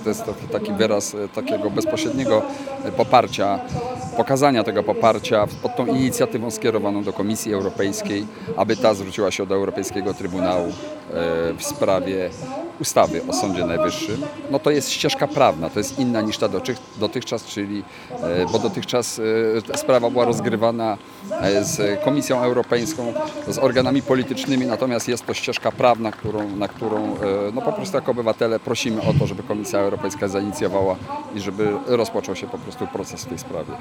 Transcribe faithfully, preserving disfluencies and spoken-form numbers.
to jest to taki wyraz takiego bezpośredniego poparcia, pokazania tego poparcia pod tą inicjatywą skierowaną do Komisji Europejskiej, aby ta zwróciła się do Europejskiego Trybunału w sprawie ustawy o Sądzie Najwyższym. No to jest ścieżka prawna, to jest inna niż ta dotychczas, czyli, bo dotychczas sprawa była rozgrywana z Komisją Europejską, z organami politycznymi, natomiast jest to ścieżka prawna, którą, na którą no po prostu jako obywatele prosimy o to, żeby Komisja Europejska zainicjowała i żeby rozpoczął się po prostu proces w tej sprawie.